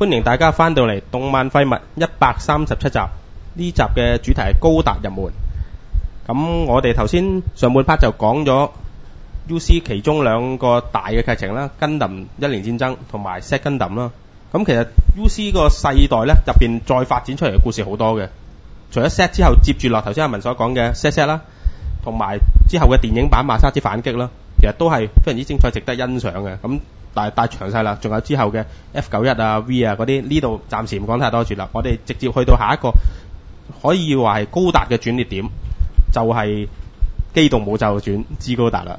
歡迎大家翻到嚟《動漫廢物》137集，呢集嘅主題係高達入門。咁我哋頭先上半 part 就講咗 UC 其中兩個大嘅劇情啦，根ดัม一年戰爭同埋 Z 根ดัม啦。咁其實 UC 個世代咧入邊再發展出嚟嘅故事好多嘅，除咗 Z 之後接住落頭先阿文所講嘅 Z 啦，同埋之後嘅電影版馬沙之反擊啦，其實都係非常之精彩，值得欣賞嘅。咁但係詳細啦，仲有之後嘅 F91啊 V 啊嗰啲，呢度暫時唔講太多住啦。我哋直接去到下一個可以話係高達嘅轉捩點，就係機動武鬥傳 G 高達啦。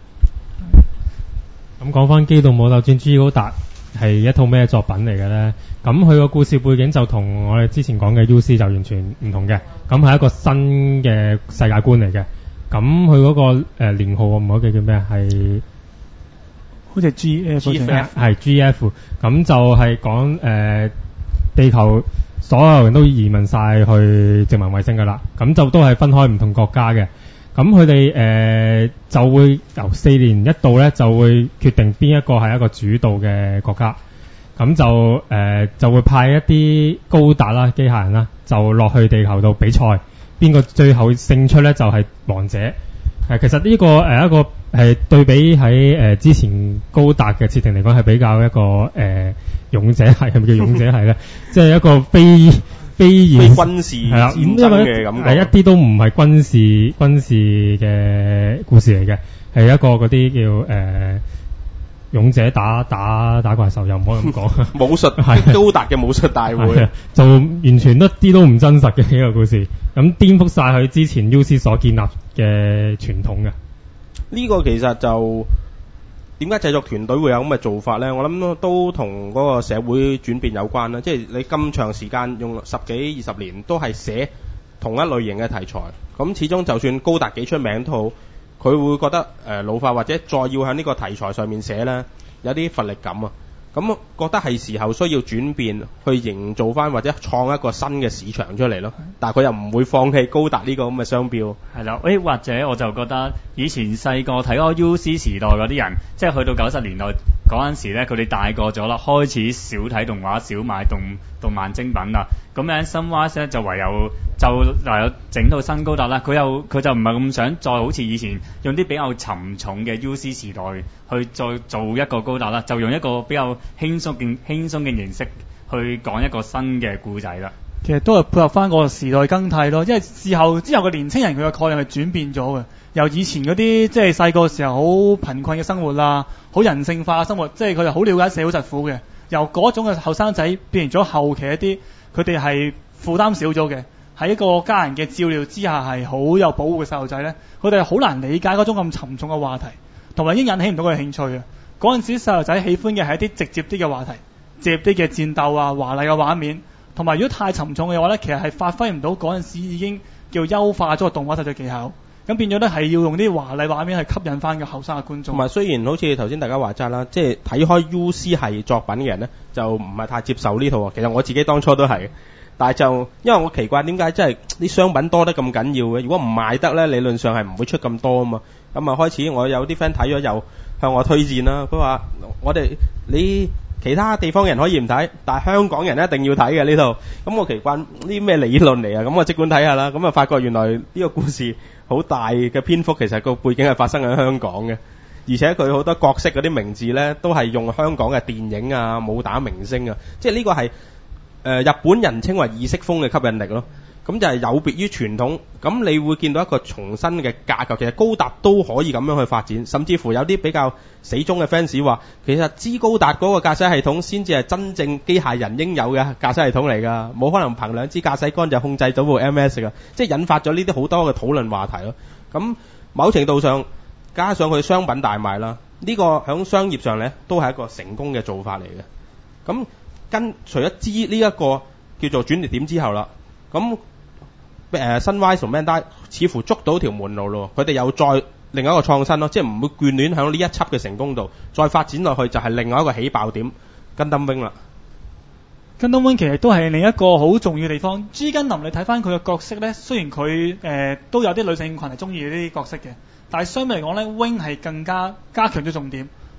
咁講翻機動武鬥傳 G 高達係一套咩作品嚟嘅呢？咁佢個故事背景就同我哋之前講嘅 UC 就完全唔同嘅。咁係一個新嘅世界觀嚟嘅。咁佢嗰個年號我唔好記叫咩，係好似 GF 係 GF。咁就係講地球所有人都移民晒去殖民衛星噶啦。咁就都係分開唔同國家嘅。咁佢哋就會由4年一度咧，就會決定邊一個係一個主導嘅國家。咁就會派一啲高達啦、機械人啦，就落去地球度比賽。邊個最後勝出咧，就係王者。其實呢個一個係對比喺之前高達嘅設定嚟講，係比較一個勇者係咪叫勇者係咧？即係一個非軍事戰爭嘅感覺， 係一啲都唔係軍事嘅故事嚟嘅，係一個嗰啲叫勇者打怪獸，又唔可以咁講。 武術係高達嘅武術大會， 就完全一啲都唔真實嘅呢個故事，咁顛覆晒佢之前 UC 所建立嘅傳統嘅。 呢個其實就點解製作團隊會有咁嘅做法呢？我諗都同嗰個社會轉變有關啦。即係你咁長時間用10幾20年都係寫同一類型嘅題材，咁始終就算高達幾出名都好，佢會覺得老化，或者再要喺呢個題材上面寫呢，有啲乏力感啊。咁覺得係時候需要轉變，去營造翻或者創一個新嘅市場出嚟咯。但係佢又唔會放棄高達呢個咁嘅商標。 係啦，或者我就覺得以前細個睇嗰個 UC 時代嗰啲人，即係去到90年代嗰陣時咧，佢哋大個咗啦，開始少睇動畫，少買動漫精品啦。咁樣 Sunrise 咧就唯有整套新高達啦。佢就唔係咁想再好似以前用啲比較沉重嘅 UC 時代去再做一個高達啦，就用一個比較輕鬆嘅形式去講一個新嘅故仔啦。 其實都係配合翻個時代更替咯，因為之後嘅年青人佢嘅概念係轉變咗嘅，由以前嗰啲即係細個時候好貧困嘅生活啦，好人性化嘅生活，即係佢哋好了解社會疾苦嘅，由嗰種嘅後生仔變成咗後期一啲，佢哋係負擔少咗嘅，喺一個家人嘅照料之下係好有保護嘅細路仔咧，佢哋好難理解嗰種咁沉重嘅話題，同埋已經引起唔到佢哋興趣嘅。嗰陣時細路仔喜歡嘅係一啲直接啲嘅話題，直接啲嘅戰鬥啊、華麗嘅畫面，同埋如果太沉重嘅話咧，其實係發揮唔到嗰陣時已經叫優化咗個動畫製作技巧，咁變咗咧係要用啲華麗畫面去吸引翻個後生嘅觀眾。 同埋雖然好似頭先大家話齋啦，即係睇開 UC 系作品嘅人咧，就唔係太接受呢套啊。其實我自己當初都係，但係就因為我奇怪點解真係啲商品多得咁緊要嘅？如果唔賣得咧，理論上係唔會出咁多啊嘛。咁啊開始我有啲 friend 睇咗又向我推薦啦，佢話你其他地方人可以唔睇，但係香港人一定要睇嘅呢套。咁我奇怪呢咩理論嚟啊？咁我即管睇下啦。咁啊發覺原來呢個故事好大嘅篇幅，其實個背景係發生喺香港嘅，而且佢好多角色嗰啲名字呢，都係用香港嘅電影啊、武打明星啊，即係呢個係日本人稱為意識風嘅吸引力咯。咁就係有別於傳統，咁你會見到一個重新嘅架構。其實高達都可以咁樣去發展，甚至乎有啲比較死忠嘅 fans 話，其實 G 高達嗰個駕駛系統先至係真正機械人應有嘅駕駛系統嚟㗎，冇可能憑兩支駕駛桿就控制到部 MS 㗎，即係引發咗呢啲好多嘅討論話題咯。咁某程度上加上佢商品大賣啦，呢個喺商業上呢都係一個成功嘅做法嚟嘅。咁除咗 G 呢一個叫做轉捩點之後啦，咁Sunrise 同 Bandai 似乎捉到條門路咯，佢哋又再另外一個創新咯，即係唔會眷戀喺呢一輯嘅成功度，再發展落去就係另外一個起爆點，Gundam Wing啦。 Gundam Wing 其實都係另一個好重要嘅地方。G 根林你睇翻佢嘅角色咧，雖然佢都有啲女性群係中意呢啲角色嘅，但係相對嚟講咧 ，Wing 係更加強咗重點，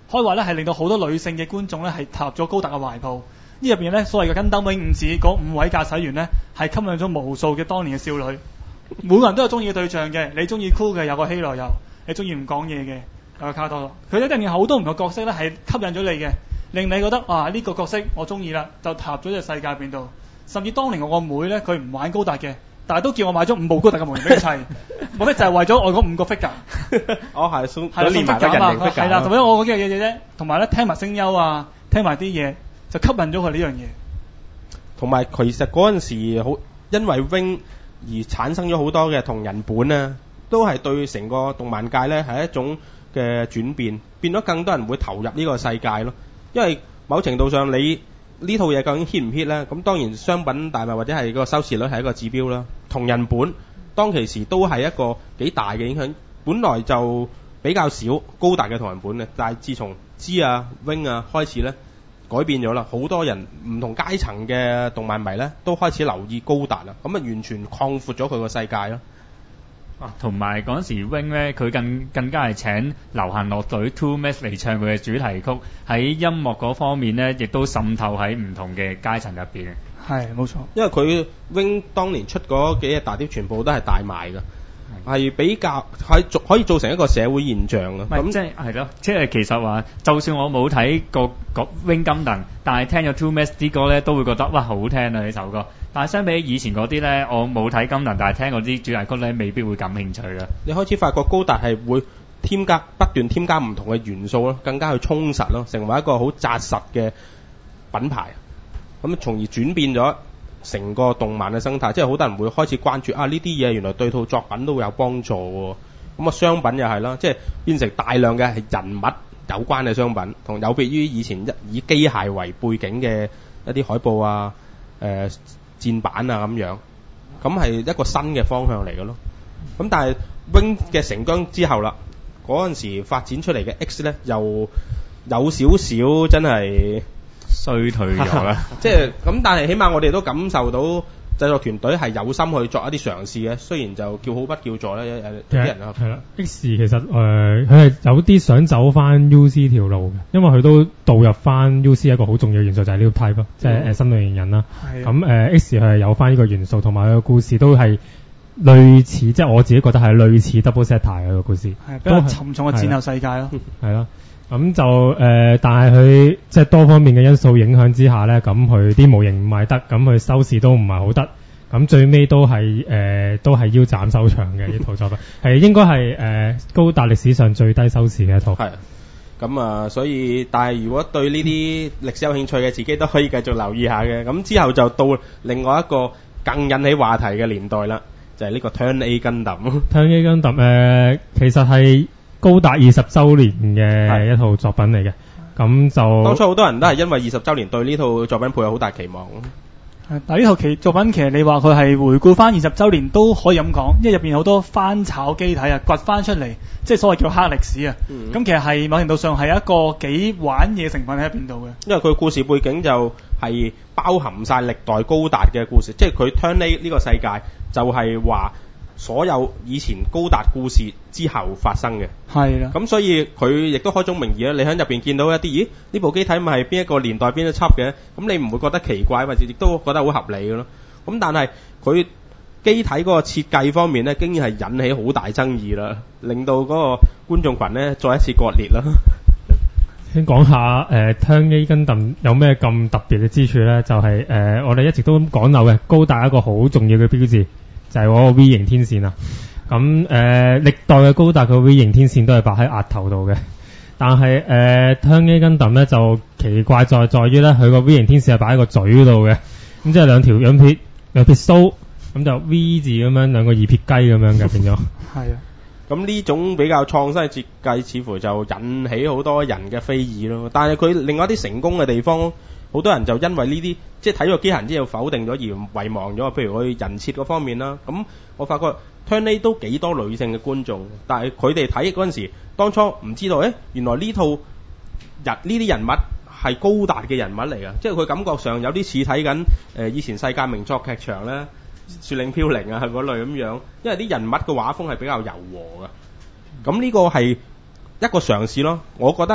可以話咧係令到好多女性嘅觀眾咧係踏入咗高達嘅懷抱。呢入邊咧所謂嘅跟登永五子嗰5位駕駛員咧係吸引咗無數嘅當年嘅少女，每個人都有中意嘅對象嘅，你中意 cool 嘅有個希羅油，你中意唔講嘢嘅有個卡多羅，佢一定有好多唔同嘅角色咧係吸引咗你嘅，令你覺得呢個角色我中意啦，就踏入咗呢個世界入邊度。甚至當年我個妹咧佢唔玩高達嘅，但係都叫我買咗5部高達嘅模型俾佢砌，目的就係為咗我嗰5個 figure。 係送係連埋個人形 figure 係啦，同埋我嗰幾樣嘢啫，同埋咧聽埋聲優啊，聽埋啲嘢就吸引咗佢呢樣嘢。 同埋其實嗰陣時好，因為 Wing 而產生咗好多嘅同人本啊，都係對成個動漫界咧係一種嘅轉變，變咗更多人會投入呢個世界咯。因為某程度上你呢套嘢究竟 hit 唔 hit 咧？咁當然商品大賣或者係個收視率係一個指標啦。同人本當其時都係一個幾大嘅影響，本來就比較少高達嘅同人本嘅，但係自從 G 啊 Wing 啊開始咧改變咗啦，好多人唔同階層嘅動漫迷咧都開始留意高達啦，咁啊完全擴闊咗佢個世界咯。 同埋嗰陣時 Wing 咧，佢更加係請流行樂隊 Two Max 嚟唱佢嘅主題曲，喺音樂嗰方面咧，亦都滲透喺唔同嘅階層入邊。 係冇錯， 因為佢 Wing 當年出嗰幾隻大碟全部都係大賣㗎，係比較可以造成一個社會現象啊。 咁即係係咯，即係其實話，就算我冇睇過 Wing Gundam，但係聽咗 Two Max 啲歌咧，都會覺得哇好聽啊呢首歌。但係相比以前嗰啲咧，我冇睇金能，但係聽嗰啲主題曲咧，未必會感興趣嘅。 你開始發覺高達係會不斷添加唔同嘅元素咯，更加去充實咯，成為一個好紮實嘅品牌。咁從而轉變咗成個動漫嘅生態，即係好多人會開始關注呢啲嘢原來對套作品都會有幫助喎。咁啊商品又係啦，即係變成大量嘅係人物有關嘅商品，同有別於以前以機械為背景嘅一啲海報啊、戰版啊咁樣，咁係一個新嘅方向嚟嘅咯。咁但係 Wing 嘅成功之後啦，嗰陣時發展出嚟嘅 X 咧，又有少少真係衰退咗啦。 即係咁，但係起碼我哋都感受到製作團隊係有心去作一啲嘗試嘅，雖然就叫好不叫座咧，有啲人啊。 係啦 ，X 其實佢係有啲想走翻 UC 條路嘅，因為佢都導入翻 UC 一個好重要嘅元素就係呢個 type 咯，即係新類型人啦。咁X 係有翻呢個元素，同埋佢個故事都係類似，即係我自己覺得係類似 Double Zeta 嘅個故事， 係比較沉重嘅戰後世界咯。 係咯。咁就但係佢即係多方面嘅因素影響之下咧，咁佢啲模型唔賣得，咁佢收視都唔係好得，咁最尾都係腰斬收場嘅呢套作品，係應該係高達歷史上最低收視嘅一套。 係。咁啊，所以但係如果對呢啲歷史有興趣嘅，自己都可以繼續留意下嘅。咁之後就到另外一個更引起話題嘅年代啦，就係呢個 Turn A Gundam。Turn A Gundam 其實係高達20週年嘅一套作品嚟嘅，咁就當初好多人都係因為20週年對呢套作品抱有好大期望。 但係呢套作品其實你話佢係回顧翻20週年都可以咁講，因為入邊好多翻炒機體啊，掘翻出嚟，即係所謂叫黑歷史啊。咁其實係某程度上係一個幾玩嘢成分喺入邊度嘅。 因為佢故事背景就係包含晒歷代高達嘅故事，即係佢 Turn A 呢個世界就係話所有以前高達故事之後發生嘅。 係啦。 咁所以佢亦都開宗明義啦，你喺入邊見到一啲，咦？呢部機體咪係邊一個年代邊一輯嘅？咁你唔會覺得奇怪，或者亦都覺得好合理嘅咯。咁但係佢機體嗰個設計方面咧，竟然係引起好大爭議啦，令到嗰個觀眾群咧再一次割裂啦。 先講下Turn A Gundam有咩咁特別嘅之處咧？就係我哋一直都講漏嘅高達一個好重要嘅標誌，就係嗰個 V 型天線啊。咁歷代嘅高達嘅 V 型天線都係擺喺額頭度嘅，但係Turn A Gundam咧就奇怪在於咧，佢個 V 型天線係擺喺個嘴度嘅，咁即係兩撇鬚，咁就 V 字咁樣，兩個二撇雞咁樣嘅變咗。 係啊。 咁呢種比較創新嘅設計，似乎就引起好多人嘅非議咯。但係佢另外一啲成功嘅地方，好多人就因為呢啲即係睇咗機械人之後否定咗而遺忘咗。譬如佢人設嗰方面啦，咁我發覺 Turn A 都幾多女性嘅觀眾，但係佢哋睇嗰陣時，當初唔知道原來呢套呢啲人物係高達嘅人物嚟㗎，即係佢感覺上有啲似睇緊以前世界名作劇場咧。雪嶺飄零啊，嗰類咁樣，因為啲人物嘅畫風係比較柔和嘅，咁呢個係一個嘗試咯。我覺得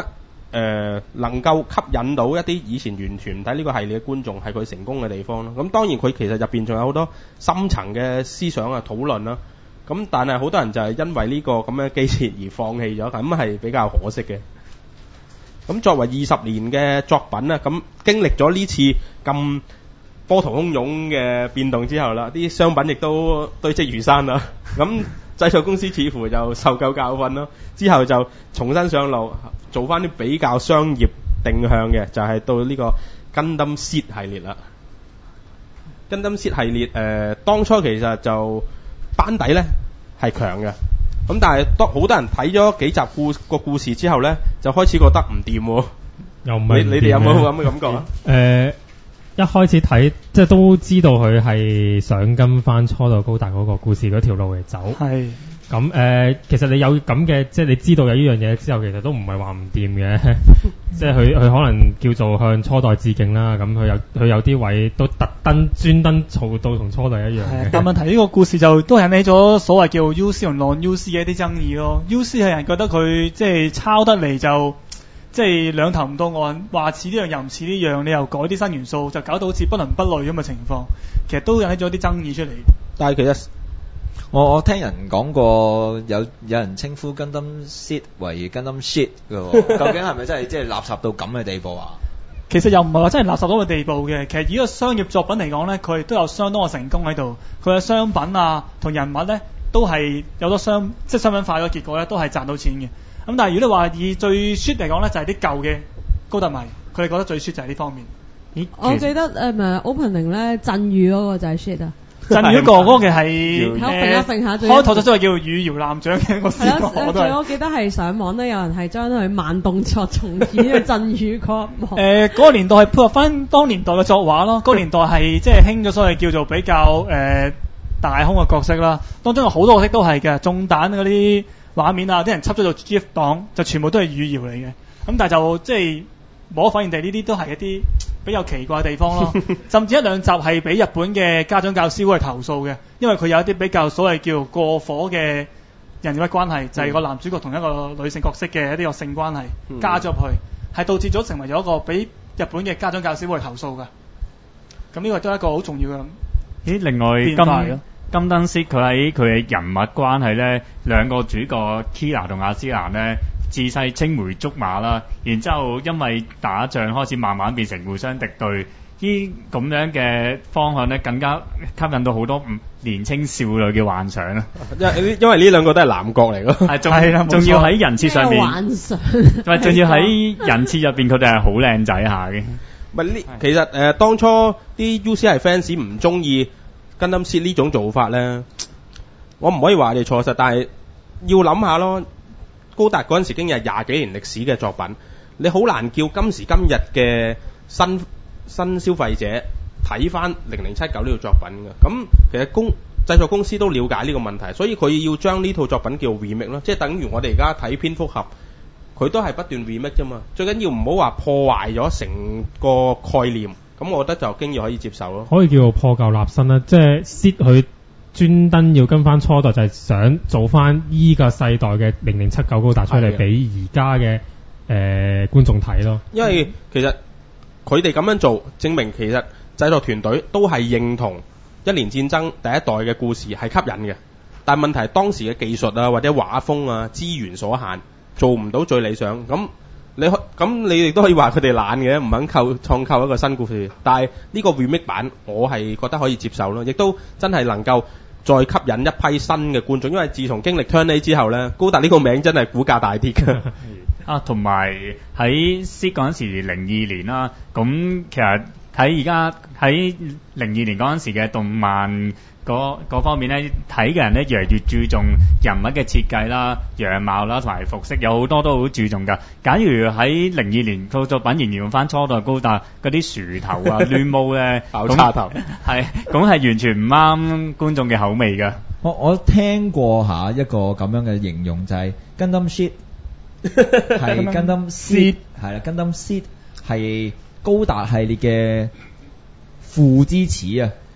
能夠吸引到一啲以前完全唔睇呢個系列嘅觀眾，係佢成功嘅地方咯。咁當然佢其實入邊仲有好多深層嘅思想啊討論啦。咁但係好多人就係因為呢個咁嘅機設而放棄咗，咁係比較可惜嘅。咁作為20年嘅作品啊，咁經歷咗呢次咁波濤洶湧嘅變動之後啦，啲商品亦都堆積如山啦。咁製作公司似乎就受夠教訓咯，之後就重新上路，做翻啲比較商業定向嘅，就係到呢個 Gundam Seed 系列啦。Gundam Seed 系列當初其實就班底咧係強嘅，咁但係好多人睇咗幾集個故事之後咧，就開始覺得唔掂喎。 又唔係你哋有冇咁嘅感覺啊？ 一開始睇即係都知道佢係想跟翻初代高達嗰個故事嗰條路嚟走。 係。 咁其實你有咁嘅，即係你知道有呢樣嘢之後，其實都唔係話唔掂嘅。即係佢可能叫做向初代致敬啦。咁佢有啲位都專登做到同初代一樣嘅。 但問題呢個故事就都引起咗所謂叫 UC 同 non-UC 嘅一啲爭議咯。UC 係人覺得佢即係抄得嚟就即係兩頭唔到岸，話似呢樣又唔似呢樣，你又改啲新元素，就搞到好似不倫不類咁嘅情況。其實都引起咗啲爭議出嚟。 但係其實我聽人講過有人稱呼 Gundam Seed 為 Gundam Shit 嘅喎，究竟係咪真係即係垃圾到咁嘅地步啊？ 其實又唔係話真係垃圾到嘅地步嘅，其實以一個商業作品嚟講咧，佢都有相當嘅成功喺度。佢嘅商品啊同人物咧都係有多商品化嘅結果咧，都係賺到錢嘅。咁但係如果你話以最 shit 嚟講咧，就係啲舊嘅高達迷，佢哋覺得最 shit 就係呢方面。 我記得opening 咧震宇嗰個就係 shit 啊。 震宇嗰個嘅係揈下開頭就係叫羽搖艦長嘅一個視角。 我記得係上網咧，有人係將佢慢動作重演嘅震宇嗰一幕。 嗰個年代係配合翻當年代嘅作畫咯。嗰個年代係即係興咗所謂叫做比較大空嘅角色啦。當中有好多角色都係嘅，中彈嗰啲畫面啊，啲人輯咗做 GIF 檔，就全部都係羽搖嚟嘅。咁但係就即係無可否認地，呢啲都係一啲比較奇怪嘅地方咯。甚至一兩集係俾日本嘅家長教師會投訴嘅，因為佢有一啲比較所謂叫過火嘅人物關係，就係個男主角同一個女性角色嘅一啲個性關係加咗入去，係導致咗成為咗一個俾日本嘅家長教師會投訴嘅。咁呢個都係一個好重要嘅。 另外Gundam Seed佢喺佢嘅人物關係咧，兩個主角 Kira 同阿斯蘭咧，自細青梅竹馬啦，然之後因為打仗開始慢慢變成互相敵對，呢咁樣嘅方向咧，更加吸引到好多年青少女嘅幻想啦。 因為呢兩個都係男角嚟咯， 仲要喺人設上面， 幻想， 仲要喺人設入邊，佢哋係好靚仔下嘅。 其實當初啲 UC 係 fans 唔中意Gundam Seed呢種做法咧，我唔可以話你錯實，但係要諗下咯。高達嗰陣時已經係20幾年歷史嘅作品，你好難叫今時今日嘅新消費者睇翻0079呢套作品嘅。咁其實製作公司都了解呢個問題，所以佢要將呢套作品叫 remake 咯，即係等於我哋而家睇蝙蝠俠，佢都係不斷 remake 啫嘛。最緊要唔好話破壞咗成個概念，咁我覺得就經已可以接受咯。 可以叫做破舊立新啦，即係 Seed 佢專登要跟翻初代，就係想做翻依個世代嘅0079高達出嚟俾而家嘅觀眾睇咯。 因為其實佢哋咁樣做，證明其實製作團隊都係認同一年戰爭第一代嘅故事係吸引嘅，但問題係當時嘅技術啊或者畫風啊資源所限，做唔到最理想。咁你亦都可以話佢哋懶嘅，唔肯創構一個新故事。但係呢個 remake 版，我係覺得可以接受咯，亦都真係能夠再吸引一批新嘅觀眾。因為自從經歷 Turn A 之後咧，高達呢個名真係股價大跌嘅。 同埋喺 Seed 嗰陣時02年啦，咁其實喺而家喺02年嗰陣時嘅動漫嗰方面咧，睇嘅人咧越嚟越注重人物嘅設計啦、樣貌啦同埋服飾，有好多都好注重㗎。假如喺02年個作品仍然用翻初代高達嗰啲薯頭啊、亂毛咧、 爆叉頭， 咁係完全唔啱觀眾嘅口味㗎。 我聽過下一個咁樣嘅形容，就係 Gundam Shit 係 Gundam Seed 係啦，Gundam Seed 係高達系列嘅父之始啊！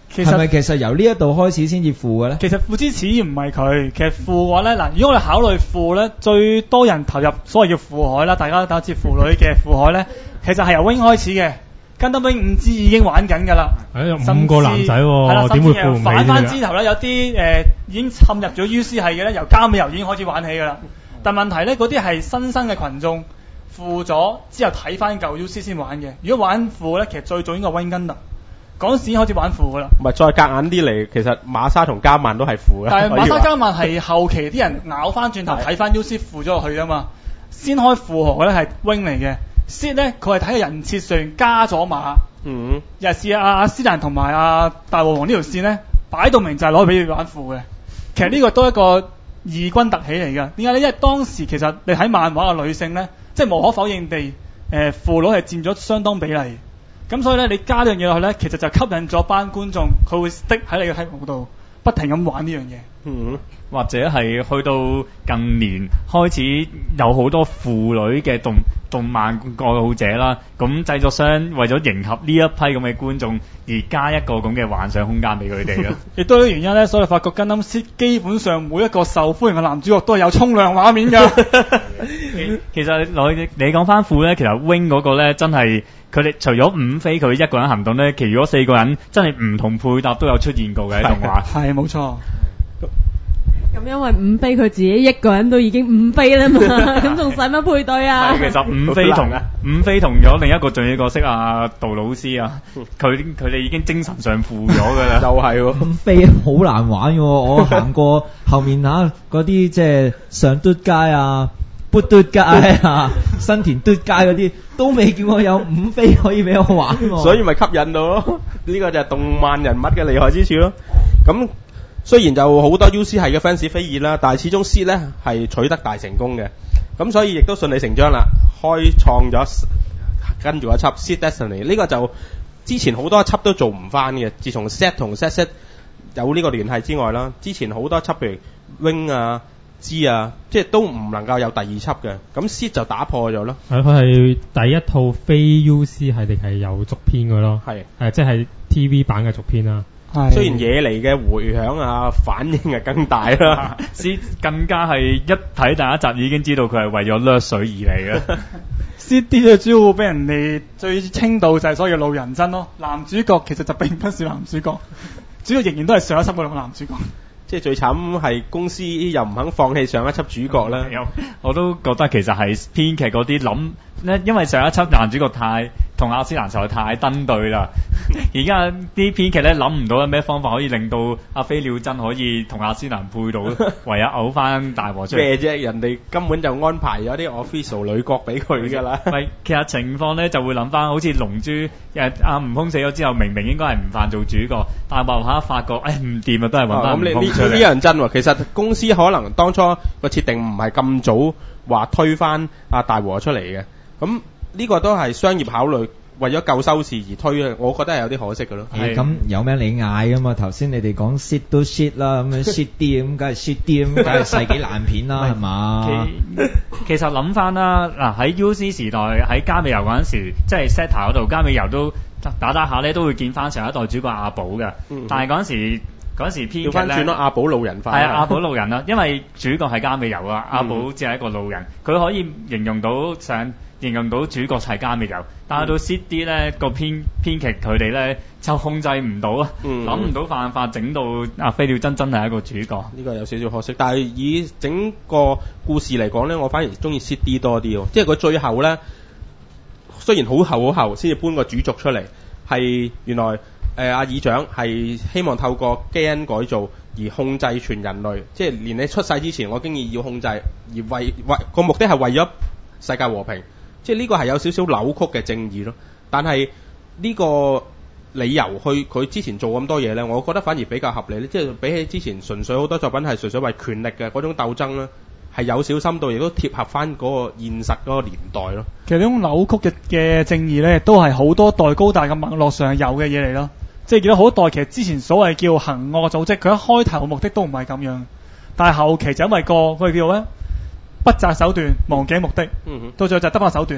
實係咪其實由呢一度開始先至負嘅咧？ 其實父之始唔係佢，其實父嘅話咧，嗱，如果我哋考慮父咧，最多人投入所謂叫父海啦，大家知父女嘅父海咧，其實係由 Wing 開始嘅，跟得 Wing 5支已經玩緊㗎啦。 有5個男仔係啦， 喎，點會負唔反翻起之頭咧，有啲已經滲入咗 UC 系嘅咧，由加美油已經開始玩起㗎啦。但問題咧，嗰啲係新生嘅群眾負咗之後睇翻舊 UC 先玩嘅。如果玩負咧，其實最早應該 Wing Gundam。嗰陣時已經開始玩負㗎啦。 唔係再夾硬啲嚟，其實馬沙同加曼都係負嘅。 但係馬沙可以話加曼係後期啲人咬翻轉頭睇翻 UC 負咗落去啊嘛。先開負河咧係 Wing 嚟嘅 ，Sid 咧佢係睇人設上加咗馬。 嗯， 尤其是阿斯蘭同埋阿大和王呢條線咧，擺到明就係攞俾佢玩負嘅。其實呢個都係一個異軍突起嚟㗎。點解咧？因為當時其實你睇漫畫嘅女性咧，即係無可否認地，父女係佔咗相當比例。咁所以咧，你加呢樣嘢落去咧，其實就吸引咗班觀眾，佢會 stick 喺你嘅體目度，不停咁玩呢樣嘢。 嗯， 或者係去到近年開始有好多婦女嘅動漫愛好者啦，咁製作商為咗迎合呢一批咁嘅觀眾而加一個咁嘅幻想空間俾佢哋咯。 亦都有原因咧，所以發覺 Gundam Seed 基本上每一個受歡迎嘅男主角都係有沖涼畫面㗎。 其實你講翻褲咧，其實 Wing 嗰個咧真係佢哋除咗五飛佢一個人行動咧，其餘嗰4個人真係唔同配搭都有出現過嘅喺動畫。 係冇錯。 咁因為五飛佢自己一個人都已經五飛啦嘛，咁仲使乜配對啊？ 其實五飛同咗另一個重要角色啊，杜老師啊，佢哋已經精神上負咗㗎啦。 就係喎， 咁飛好難玩嘅喎，我行過後面嗰啲即係上嘟街啊、砵嘟街啊、新田嘟街嗰啲，都未見過有5飛可以俾我玩喎。 所以咪吸引到咯。呢個就係動漫人物嘅厲害之處咯。咁雖然就好多 UC 系嘅 fans 非議啦，但係始終 Seed 咧係取得大成功嘅，咁所以亦都順理成章啦，開創咗跟住一輯 Seed Destiny。呢個就之前好多輯都做唔翻嘅，自從 Set 同 Set 有呢個聯繫之外啦，之前好多輯譬如 Wing 啊、G 啊，即係都唔能夠有第二輯嘅，咁 Seed 就打破咗咯。 係佢係第一套非 UC 系列係有續篇嘅咯，係即係 TV 版嘅續篇啦。 雖然惹嚟嘅迴響啊、反應係更大啦 ，Seed 更加係一睇第一集已經知道佢係為咗掠水而嚟嘅。 Seed 嘅主要俾人哋最稱道就係所謂嘅路人真咯，男主角其實就並不是男主角，主要仍然都係上一輯嗰兩個男主角。 即係最慘係公司又唔肯放棄上一輯主角啦。 我都覺得其實係編劇嗰啲諗咧，因為上一輯男主角同阿斯蘭實在太登對啦。而家啲編劇咧諗唔到有咩方法可以令到阿飛鳥真可以同阿斯蘭配到，唯有嘔翻大和出嚟。 咩啫？人哋根本就安排咗啲 official 女角俾佢㗎啦。 喂，其實情況咧就會諗翻，好似龍珠阿悟空死咗之後，明明應該係唔犯做主角，但係慢慢發覺唔掂啊，都係揾翻悟空出嚟。 呢樣真喎，其實公司可能當初個設定唔係咁早話推翻阿大和出嚟嘅，咁呢個都係商業考慮，為咗救收視而推嘅，我覺得係有啲可惜嘅咯。 咁有咩你嗌啊嘛？頭先你哋講 shit 都 shit 啦，咁樣 shit 啲咁，梗係 shit 啲咁，梗係世紀爛片啦，係嘛？ 其實諗翻啦，嗱喺 UC 時代喺加美油嗰陣時，即係 Zeta 嗰度加美油都打下咧，都會見翻上一代主角阿寶嘅，但係嗰陣時編劇咧，調翻轉咯， 阿寶路人化。係阿寶路人啦，因為主角係加美油啊，阿寶只係一個路人，佢可以形容到主角係加美油，但係到 CD 咧個編劇佢哋咧就控制唔到啊，諗唔到辦法整到阿飛鳥真係一個主角。 呢個有少少可惜，但係以整個故事嚟講咧，我反而中意 CD 多啲喎，即係佢最後咧雖然好後先至搬個主軸出嚟，係原來。阿議長係希望透過基因改造而控制全人類，即係連你出世之前，我經已要控制，而為個目的係為咗世界和平，即係呢個係有少少扭曲嘅正義咯。但係呢個理由去佢之前做咁多嘢呢，我覺得反而比較合理，即係比起之前純粹好多作品係純粹為權力嘅嗰種鬥爭呢，係有少深度，亦都貼合翻嗰個現實嗰個年代咯。 其實呢種扭曲嘅正義呢，都係好多代高大嘅脈絡上有嘅嘢嚟咯。即係見到好多代其實之前所謂叫行惡組織，佢一開頭目的都唔係咁樣，但係後期就因為佢叫做咧不擇手段忘記目的，到最後就得翻手段啦。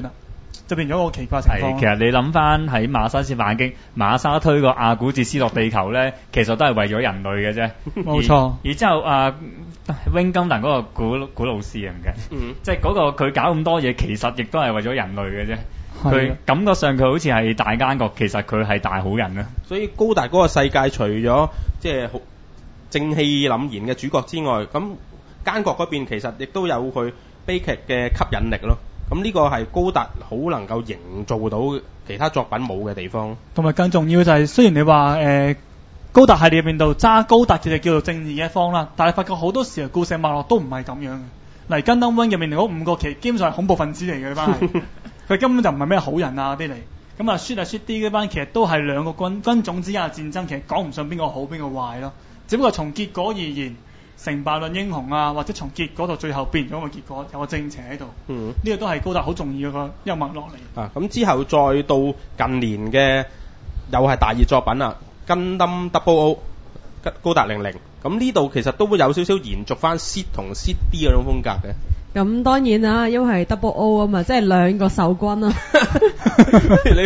就變咗個奇怪情況。 其實你諗翻喺馬沙先反擊，馬沙推個阿古哲斯落地球咧，其實都係為咗人類嘅啫。 冇錯。 而之後Wing 金能嗰個古老師啊，唔記，即係嗰個佢搞咁多嘢，其實亦都係為咗人類嘅啫。佢感覺上佢好似係大奸角，其實佢係大好人啊。 所以高達嗰個世界除咗即係好正氣凜然嘅主角之外，咁奸角嗰邊其實亦都有佢悲劇嘅吸引力咯。咁呢個係高達好能夠營造到其他作品冇嘅地方。 同埋更重要就係，雖然你話高達系列入邊度揸高達其實叫做正義嘅一方啦，但係發覺好多時候故事脈絡都唔係咁樣嘅。例如《Gundam Wing》入面嗰5個其實基本上係恐怖分子嚟嘅班係，佢根本就唔係咩好人啊啲嚟。咁啊 shoot 啲嗰班其實都係兩個軍種之間嘅戰爭，其實講唔上邊個好邊個壞咯。只不過從結果而言，成敗論英雄啊，或者從結果到最後變咗個結果有個正邪喺度。呢個都係高達好重要嘅一個脈絡嚟。 咁之後再到近年嘅又係大熱作品啦，《Gundam Double O》高達00。咁呢度其實都會有少少延續翻 Seed 同 Seed B 嗰種風格嘅。 咁當然啦，因為係 Double O 啊嘛，即係兩個守軍啊。 你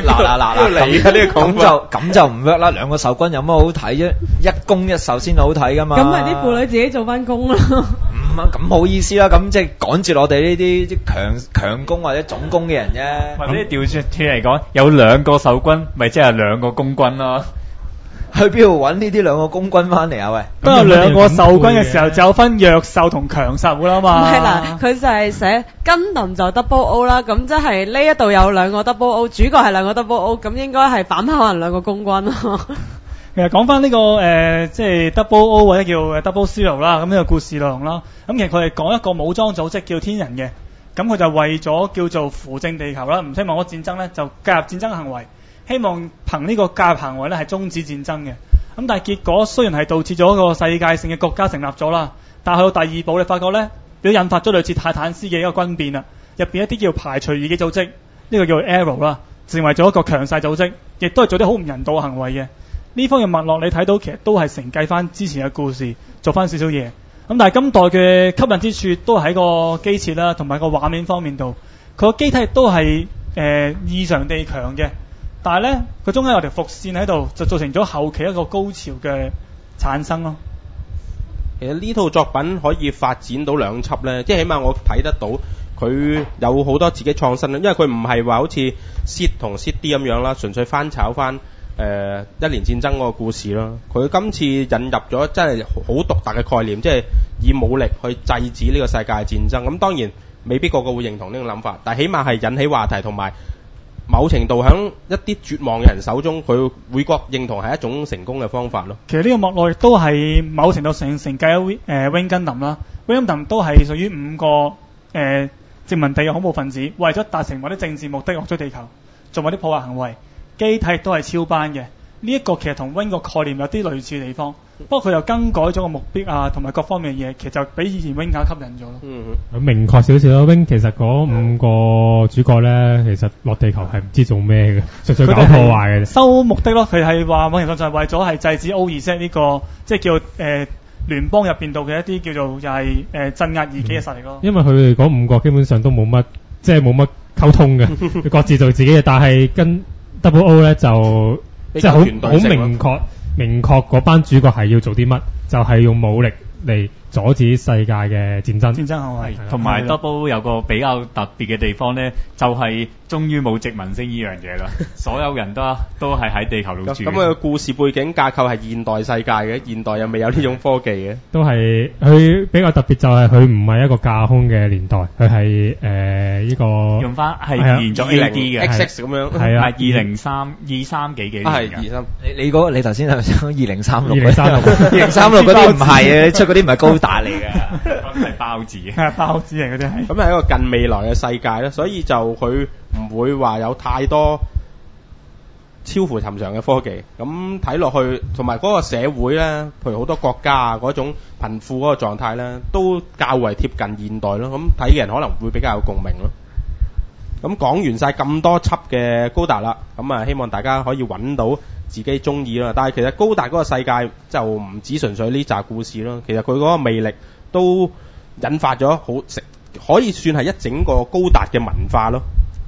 咁就唔 work 啦，兩個守軍有乜好睇啫？一攻一受先好睇噶嘛。 咁咪啲婦女自己做翻工咯。 咁冇意思啦，咁即係趕住我哋呢啲強攻或者總攻嘅人啫。 或者調轉嚟講，有兩個守軍，咪即係兩個攻軍咯。 去邊度揾呢啲兩個公軍翻嚟啊？喂， 都有兩個受軍嘅時候，就有分弱受同強受噶啦嘛。 唔係嗱，佢就係寫 Gundam 就 Double O 啦，咁即係呢一度有兩個 Double O， 主角係兩個 Double O， 咁應該係反派可能兩個公軍咯。 其實講翻呢個即係 Double O 或者叫 Double Zero 啦，咁呢個故事內容啦，咁其實佢係講一個武裝組織叫天人嘅，咁佢就為咗叫做扶正地球啦，唔希望嗰戰爭咧就介入戰爭行為。希望憑呢個介入行為咧係終止戰爭嘅，咁但係結果雖然係導致咗一個世界性嘅國家成立咗啦，但係去到第二步你發覺咧，都引發咗類似泰坦斯嘅一個軍變啦，入邊一啲叫排除異己組織，呢個叫 Arrow 啦，成為咗一個強勢組織，亦都係做啲好唔人道嘅行為嘅。呢方嘅脈絡你睇到其實都係承繼翻之前嘅故事，做翻少少嘢。咁但係今代嘅吸引之處都係喺個機設啦，同埋個畫面方面度，佢個機體亦都係異常地強嘅。但係咧，佢中間有條伏線喺度，就造成咗後期一個高潮嘅產生咯。 其實呢套作品可以發展到2輯咧，即係起碼我睇得到佢有好多自己創新啦。因為佢唔係話好似 Seed 同 Seed D 咁樣啦，純粹翻炒翻一年戰爭嗰個故事咯。佢今次引入咗真係好獨特嘅概念，即係以武力去制止呢個世界嘅戰爭。咁當然未必個個會認同呢個諗法，但係起碼係引起話題同埋。某程度喺一啲絕望嘅人手中，佢會覺認同係一種成功嘅方法咯。 其實呢個脈絡亦都係某程度上承繼咗Wing Gundam啦。Wing Gundam 都係屬於5個殖民地嘅恐怖分子，為咗達成某啲政治目的落咗地球，做某啲破壞行為。機體亦都係超班嘅。呢一個其實同 Wing 個概念有啲類似嘅地方。不過佢又更改咗個目標啊，同埋各方面嘅嘢，其實就比以前 Wing 更加吸引咗咯。 明確少少咯 ，Wing 其實嗰5個主角咧，其實落地球係唔知做咩嘅，純粹搞破壞嘅。 收目的咯，佢係話某程度上係為咗係制止 O.Z 呢個即係叫聯邦入邊度嘅一啲叫做又係鎮壓異己嘅勢力咯。 因為佢哋嗰5個基本上都冇乜，即係冇乜溝通嘅，各自做自己嘅。但係跟 Double O 咧就即係好明確嗰班主角係要做啲乜，就係用武力嚟阻止世界嘅戰爭行為。 同埋 Double 有個比較特別嘅地方咧，就係終於冇殖民星呢樣嘢啦，所有人都係喺地球度住。咁佢嘅故事背景架構係現代世界嘅，現代又未有呢種科技嘅。 都係佢比較特別，就係佢唔係一個架空嘅年代，佢係呢個用翻係延續 AD 嘅 XX 咁樣。 係啊 ，23幾年嘅。 係你頭先係講2036 2036 嗰啲唔係啊，出嗰啲唔係高達嚟嘅， 係包子包子嚟嗰啲係。 咁係一個近未來嘅世界啦，所以就佢唔會話有太多超乎尋常嘅科技。咁睇落去，同埋嗰個社會咧，譬如好多國家啊嗰種貧富嗰個狀態咧，都較為貼近現代咯。咁睇嘅人可能會比較有共鳴咯。咁講完晒咁多輯嘅高達啦，咁啊希望大家可以揾到自己中意啦。但係其實高達嗰個世界就唔止純粹呢集故事咯，其實佢嗰個魅力都引發咗可以算係一整個高達嘅文化咯。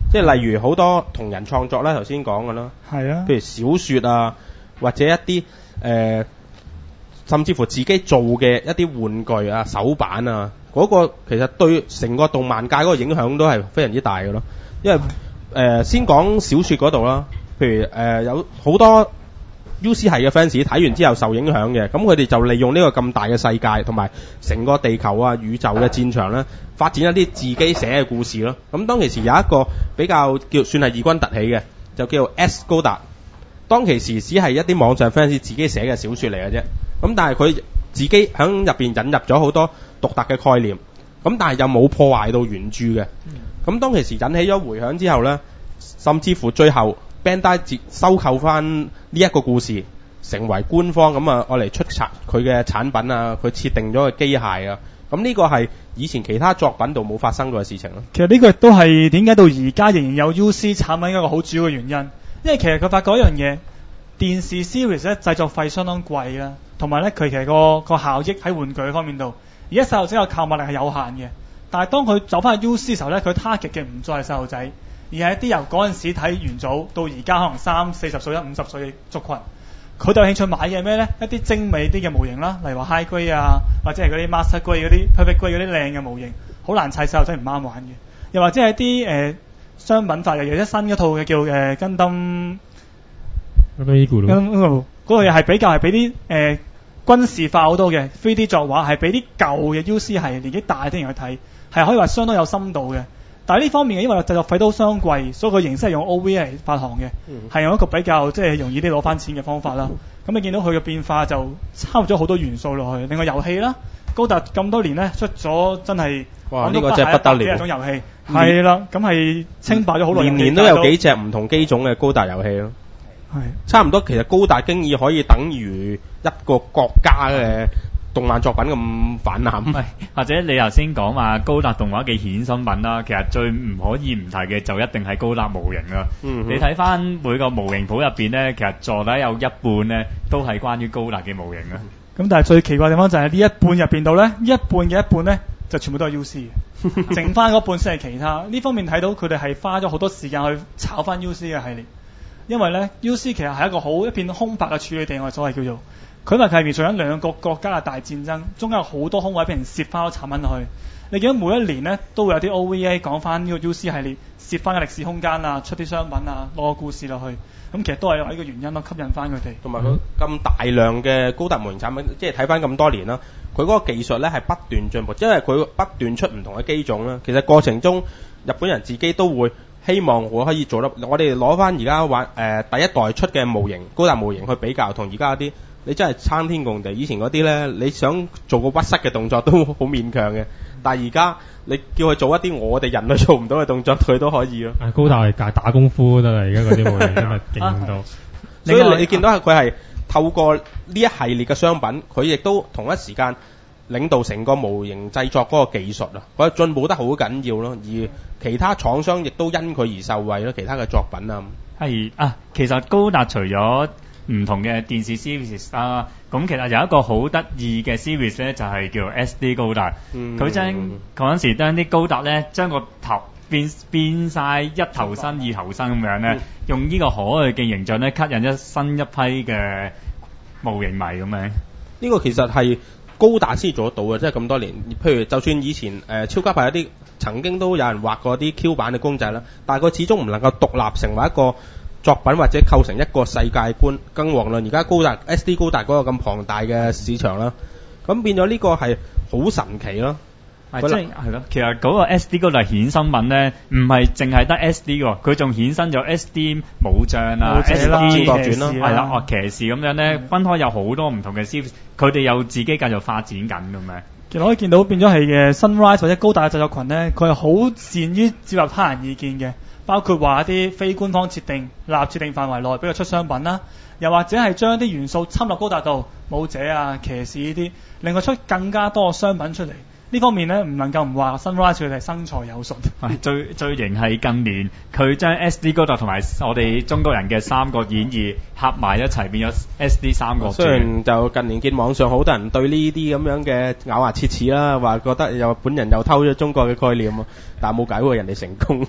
即係例如好多同人創作啦，頭先講嘅啦， 係啊， 譬如小説啊，或者一啲甚至乎自己做嘅一啲玩具啊、手板啊，嗰個其實對成個動漫界嗰個影響都係非常之大嘅咯。因為先講小説嗰度啦，譬如有好多 UC 系嘅 fans 睇完之後受影響嘅，咁佢哋就利用呢個咁大嘅世界同埋成個地球啊、宇宙嘅戰場咧，發展一啲自己寫嘅故事咯。咁當其時有一個比較算係異軍突起嘅，就叫做 S 高達。當其時只係一啲網上 fans 自己寫嘅小説嚟嘅啫。咁但係佢自己喺入邊引入咗好多獨特嘅概念，咁但係又冇破壞到原著嘅。咁當其時引起咗迴響之後呢，甚至乎最後 Bandai 收購翻呢一個故事，成為官方咁啊，愛嚟出佢嘅產品啊，佢設定咗個機械啊。咁呢個係以前其他作品度冇發生過嘅事情咯。 其實呢個亦都係點解到而家仍然有 UC 產品一個好主要嘅原因，因為其實佢發覺一樣嘢，電視 series 咧製作費相當貴啦，同埋咧佢其實個效益喺玩具方面度，而家細路仔嘅購買力係有限嘅。但係當佢走翻去 UC 嘅時候咧，佢 target 嘅唔再係細路仔，而係一啲由嗰陣時睇元祖到而家可能30-40歲、50歲嘅族群，佢哋有興趣買嘅咩咧？一啲精美啲嘅模型啦，例如話 High Grade 啊，或者係嗰啲 Master Grade 嗰啲 Perfect Grade 嗰啲靚嘅模型，好難砌，細路仔唔啱玩嘅。又或者係啲商品化，又有一新一套嘅叫Gundam 嗰個嘢係比較係俾啲軍事化好多嘅 3D 作畫，係俾啲舊嘅 UC 系年紀大啲人去睇，係可以話相當有深度嘅。但係呢方面嘅，因為製作費都相貴，所以個形式係用 OVA 嚟發行嘅，係用一個比較即係容易啲攞翻錢嘅方法啦。咁你見到佢嘅變化就參入咗好多元素落去。另外遊戲啦，高達咁多年咧出咗真係哇呢個真係不得了， 幾種遊戲係啦，咁係稱霸咗好耐。 年年都有幾隻唔同機種嘅高達遊戲咯。 係差唔多，其實高達經已可以等於一個國家嘅動漫作品咁泛濫。 或者你頭先講話高達動畫嘅衍生品啦，其實最唔可以唔提嘅就一定係高達模型啦。你睇翻每個模型鋪入邊咧，其實座底有一半咧都係關於高達嘅模型啊。 咁但係最奇怪嘅地方就係呢一半入邊度咧，一半嘅一半咧就全部都係 UC 嘅，剩翻嗰半先係其他。呢方面睇到佢哋係花咗好多時間去炒翻 UC 嘅系列。因為咧 UC 其實係一個好一片空白嘅處理地，我所謂叫做佢咪係描述緊兩個國家嘅大戰爭，中間有好多空位俾人攝翻啲產品落去。你見到每一年咧都會有啲 OVA 講翻呢個 UC 系列攝翻嘅歷史空間啊，出啲商品啊，攞個故事落去。咁其實都係呢個原因咯，吸引翻佢哋。 同埋佢咁大量嘅高達模型產品，即係睇翻咁多年啦，佢嗰個技術咧係不斷進步，因為佢不斷出唔同嘅機種啦。其實過程中日本人自己都會希望我可以做得，我哋攞翻而家玩第一代出嘅模型高達模型去比較，同而家啲你真係差天共地。以前嗰啲咧，你想做個屈膝嘅動作都好勉強嘅，但係而家你叫佢做一啲我哋人類做唔到嘅動作，佢都可以咯。 高達係打功夫得啦，而家嗰啲模型真係勁到。 所以你見到佢係透過呢一系列嘅商品，佢亦都同一時間領導成個模型製作嗰個技術啊，佢進步得好緊要咯。而其他廠商亦都因佢而受惠咯，其他嘅作品啊。 係啊，其實高達除咗唔同嘅電視 series 啊，咁其實有一個好得意嘅 series 咧，就係叫 SD 高達。佢將嗰陣時將啲高達咧，將個頭變晒一頭身、二頭身咁樣咧，用呢個可愛嘅形象咧，吸引新一批嘅模型迷咁樣。 呢個其實係高達先做得到嘅，即係咁多年。譬如就算以前超級派一啲曾經都有人畫過啲 Q 版嘅公仔啦，但係佢始終唔能夠獨立成為一個作品或者構成一個世界觀。更遑論而家高達 SD 高達嗰個咁龐大嘅市場啦，咁變咗呢個係好神奇咯。 即係咯，其實嗰個 SD 高達衍生品咧，唔係淨係得 SD 喎，佢仲衍生咗 SD 武將啊、SD 戰國傳啦， 係啦，騎士咁樣咧，分開有好多唔同嘅 series，佢哋又自己繼續發展緊咁樣。 其實可以見到變咗係Sunrise 或者高達嘅製作群咧，佢係好善於接納他人意見嘅，包括話一啲非官方設定、立設定範圍內俾佢出商品啦，又或者係將一啲元素侵入高達度，武者啊、騎士呢啲，令佢出更加多嘅商品出嚟。呢方面咧唔能夠唔話 Sunrise 佢哋係生財有術。 最型係近年佢將 SD 高達同埋我哋中國人嘅三國演義合埋一齊變咗 SD 三國傳。 雖然就近年見網上好多人對呢啲咁樣嘅咬牙切齒啦，話覺得又本人又偷咗中國嘅概念啊，但係冇計喎，人哋成功。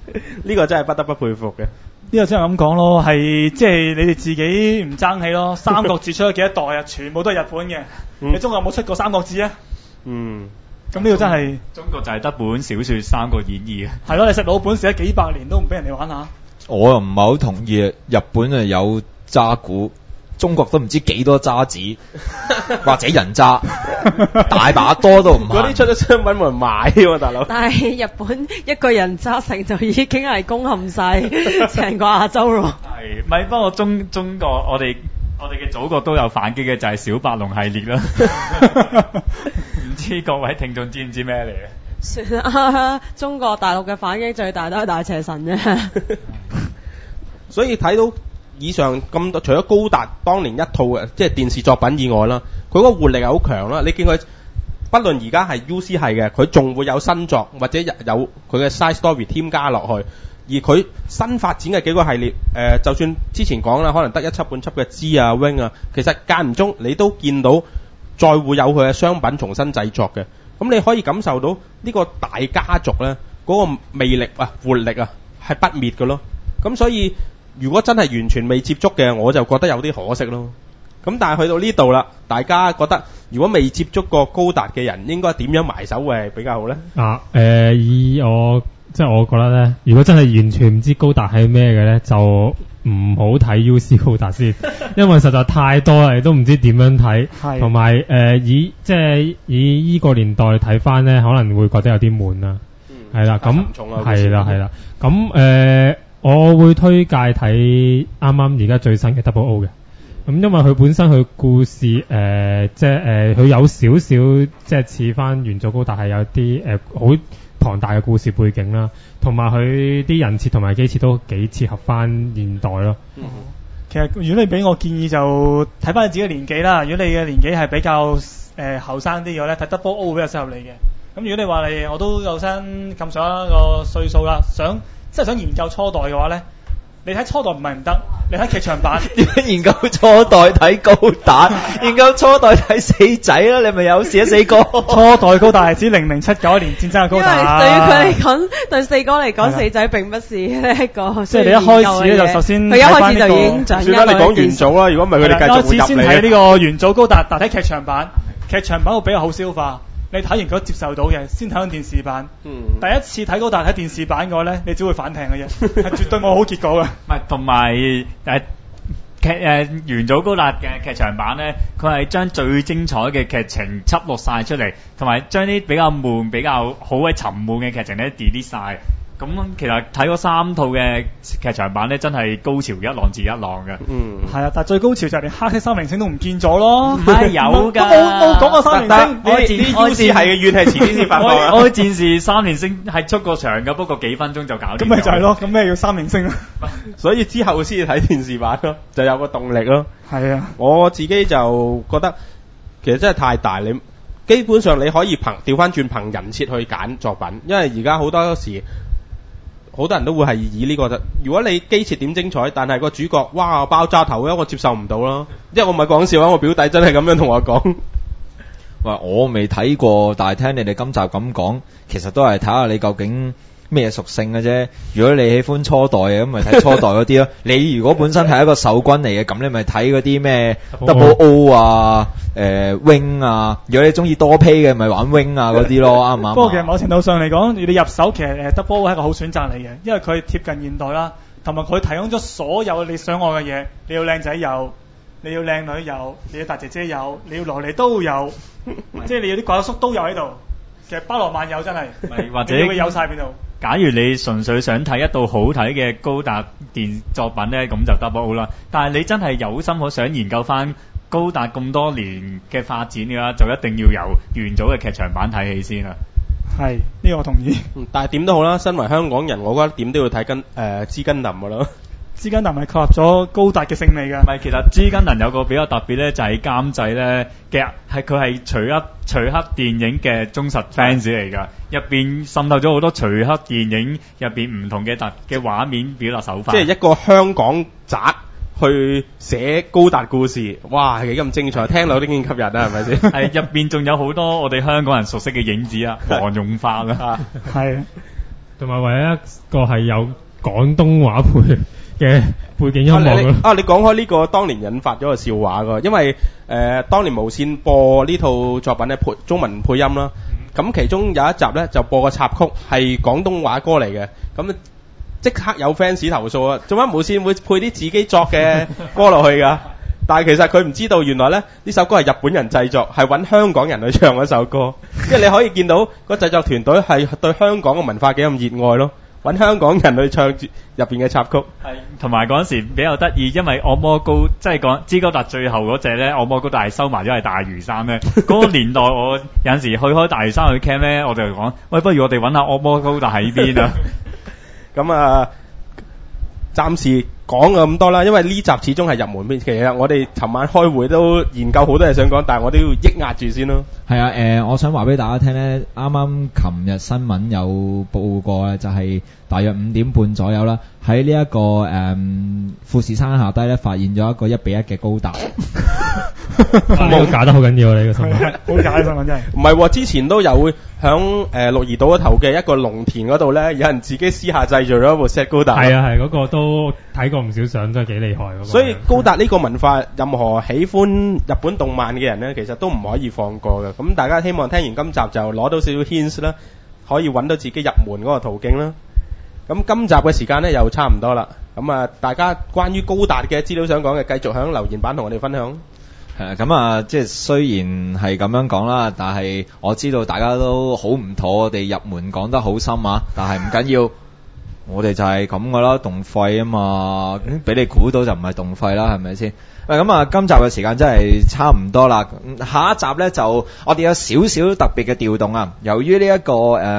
呢個真係不得不佩服嘅。 呢個真係咁講咯，係即係你哋自己唔爭氣咯。三國志出咗幾多代啊？全部都係日本嘅。你中國有冇出過三國志啊？咁呢個真係中國就係得本小説《三國演義》啊。 係咯，你食老本食咗幾百年都唔俾人哋玩下。 我又唔係好同意，日本啊有渣古，中國都唔知幾多渣子或者人渣，大把多都唔係。 嗰啲出咗商品冇人買喎，大佬。 但係日本一個人揸成就已經係攻陷晒成個亞洲咯。 係，咪不過中國我哋嘅祖國都有反擊嘅，就係小白龍系列啦。唔知各位聽眾知唔知咩嚟嘅？ 算啦，中國大陸嘅反擊最大都係大邪神啫。 所以睇到以上咁多，除咗高達當年一套嘅即係電視作品以外啦，佢嗰個活力係好強啦。你見佢不論而家係 UC 系嘅，佢仲會有新作或者有佢嘅 side story 添加落去。而佢新發展嘅幾個系列，就算之前講啦，可能得一輯半輯嘅 G 啊 Wing 啊，其實間唔中你都見到再會有佢嘅商品重新製作嘅。咁你可以感受到呢個大家族呢嗰個魅力啊、活力啊係不滅嘅咯。咁所以如果真係完全未接觸嘅，我就覺得有啲可惜咯。咁但係去到呢度啦，大家覺得如果未接觸過高達嘅人，應該點樣埋手會係比較好呢？ 以我即係我覺得咧，如果真係完全唔知高達係咩嘅咧，就唔好睇 UC 高達先，因為實在太多啦，你都唔知點樣睇。 係同埋以依個年代睇翻咧，可能會覺得有啲悶啦。係啦，咁係啦。咁我會推介睇啱啱而家最新嘅 Double O 嘅。咁因為佢本身佢故事佢有少少即係似翻元祖高達係有啲好龐大嘅故事背景啦，同埋佢啲人設同埋機設都幾切合翻現代咯。 其實如果你俾我建議就睇翻你自己嘅年紀啦。如果你嘅年紀係比較後生啲嘅咧，睇 Double O 比較適合你嘅。咁如果你話我都有生咁上一個歲數啦，即係想研究初代嘅話咧，你睇初代唔係唔得，你睇劇場版。 點解研究初代睇高達？研究初代睇四仔啦，你咪有事啊四哥。 初代高達係指0079年戰爭嘅高達。 因為對於佢嚟講，對四哥嚟講，四仔並不是呢一個。 即係你一開始咧就首先佢一開始就已經掌握。 算啦，你講元祖啦，如果唔係佢哋繼續會入嚟。 一開始先睇呢個元祖高達，但睇劇場版，劇場版會比較好消化。你睇完覺得接受到嘅，先睇緊電視版。第一次睇高達睇電視版嘅話咧，你只會反艇嘅啫，係絕對冇好結果嘅。 唔係，同埋元祖高達嘅劇場版咧，佢係將最精彩嘅劇情輯錄晒出嚟，同埋將啲比較悶、比較好鬼沉悶嘅劇情咧 delete 晒。咁其實睇嗰3套嘅劇場版咧，真係高潮一浪接一浪嘅。 係啊，但係最高潮就係連黑色三明星都唔見咗咯。 係有㗎， 都冇講過三明星。 啲 UC 係嘅怨係遲啲先發覺啊。 愛戰士三連星係出過場㗎，不過幾分鐘就搞掂。 咁咪就係咯，咁咩叫三明星啊？ 所以之後先至睇電視版咯，就有個動力咯。 係啊， 我自己就覺得其實真係太大，你基本上你可以調翻轉憑人設去揀作品，因為而家好多時。好多人都會係以呢個就，如果你機設點精彩，但係個主角哇爆炸頭咧，我接受唔到咯。因為我唔係講笑啊，我表弟真係咁樣同我講。 喂，我未睇過，但係聽你哋今集咁講，其實都係睇下你究竟咩屬性嘅啫。如果你喜歡初代嘅，咁咪睇初代嗰啲咯。你如果本身係一個守軍嚟嘅，咁你咪睇嗰啲咩 Double O 啊、Wing 啊。如果你中意多批嘅，咪玩 Wing 啊嗰啲咯，啱唔啱？ 不過其實某程度上嚟講，你入手其實Double O 係一個好選擇嚟嘅，因為佢貼近現代啦，同埋佢提供咗所有你想愛嘅嘢。你要靚仔有，你要靚女有，你要大姐姐有，你要蘿莉都有，即係你要啲怪叔都有喺度。其實包羅萬有真係， 或者會有晒邊度。 假如你純粹想睇一套好睇嘅高達電作品咧，咁就 Double O 啦。但係你真係有心好想研究翻高達咁多年嘅發展嘅話，就一定要由元祖嘅劇場版睇起先啦。 係，呢個我同意。 但係點都好啦，身為香港人，我覺得點都要睇G Gundam噶咯。 G Gundam係確立咗高達嘅勝利㗎。 唔係，其實 G Gundam有個比較特別咧，就係監製咧嘅係佢係徐克電影嘅忠實 fans 嚟㗎，入邊滲透咗好多徐克電影入邊唔同嘅畫面表達手法。 即係一個香港宅去寫高達故事，哇係幾咁精彩，聽落都已經吸引啦，係咪先？ 係入邊仲有好多我哋香港人熟悉嘅影子啊，黃勇發啦， 係。 同埋唯一一個係有廣東話配嘅背景音樂咯。 你講開呢個當年引發咗個笑話㗎，因為當年無線播呢套作品咧中文配音啦，咁其中有一集咧就播個插曲係廣東話歌嚟嘅，咁即刻有 fans 投訴啊！做乜無線會配啲自己作嘅歌落去㗎？但係其實佢唔知道原來咧呢首歌係日本人製作，係揾香港人去唱嗰首歌，即係你可以見到個製作團隊係對香港嘅文化幾咁熱愛咯。揾香港人去唱入邊嘅插曲， 係同埋嗰陣時比較得意，因為惡魔高即係講知高達最後嗰隻咧，惡魔高達係收埋咗係大嶼山咧。嗰個年代我有陣時去開大嶼山去 camp 咧，我就講喂，不如我哋揾下惡魔高達喺邊啊！ 咁啊，暫時講咁多啦，因為呢集始終係入門篇。其實我哋尋晚開會都研究好多嘢想講，但係我都要抑壓住先咯。 係啊，我想話俾大家聽咧，啱啱琴日新聞有報過咧，就係大約5點半左右啦，喺呢一個富士山下低咧，發現咗一個1:1嘅高達。 呢個假得好緊要啊！呢個新聞好假嘅新聞真係。 唔係喎，之前都有響鹿兒島嗰頭嘅一個農田嗰度咧，有人自己私下製造咗一部 set 高達。 係啊，嗰個都睇過唔少相，真係幾厲害嗰個。 所以高達呢個文化，任何喜歡日本動漫嘅人咧，其實都唔可以放過嘅。咁大家希望聽完今集就攞到少少 hints 啦，可以揾到自己入門嗰個途徑啦。咁今集嘅時間咧又差唔多啦。咁啊，大家關於高達嘅資料想講嘅，繼續響留言板同我哋分享。 咁啊，即係雖然係咁樣講啦，但係我知道大家都好唔妥我哋入門講得好深啊，但係唔緊要，我哋就係咁噶啦，動廢啊嘛，俾你估到就唔係動廢啦，係咪先？咁啊，今集嘅時間真係差唔多啦，下一集呢，就我哋有少少特別嘅調動啊，由於呢一個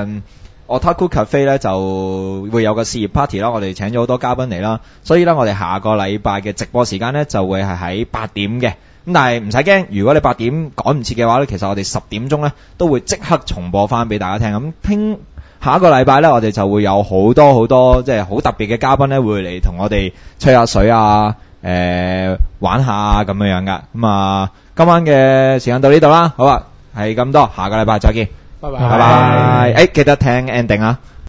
Otaku Cafe 咧就會有個事業 party 啦，我哋請咗好多嘉賓嚟啦，所以咧我哋下個禮拜嘅直播時間咧就會係喺8點嘅。咁但係唔使驚，如果你8點趕唔切嘅話咧，其實我哋10點鐘咧都會即刻重播翻俾大家聽。咁下一個禮拜咧，我哋就會有好多即係好特別嘅嘉賓咧會嚟同我哋吹下水啊，玩下啊咁樣噶。咁啊，今晚嘅時間到呢度啦，好啊，係咁多，下個禮拜再見。 拜拜。 拜拜。記得聽 ending 啊。